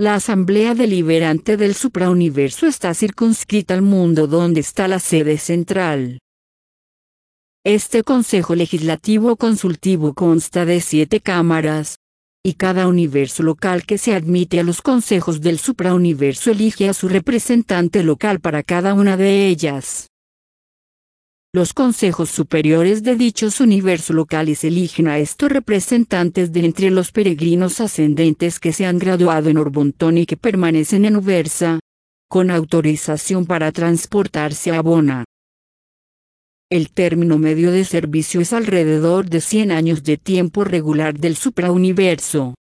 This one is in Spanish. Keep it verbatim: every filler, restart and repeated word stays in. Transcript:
La asamblea deliberante del suprauniverso está circunscrita al mundo donde está la sede central. Este Consejo Legislativo Consultivo consta de siete cámaras, y cada universo local que se admite a los consejos del suprauniverso elige a su representante local para cada una de ellas. Los consejos superiores de dichos universos locales eligen a estos representantes de entre los peregrinos ascendentes que se han graduado en Orbontón y que permanecen en Uversa, con autorización para transportarse a Bona. El término medio de servicio es alrededor de cien años de tiempo regular del suprauniverso.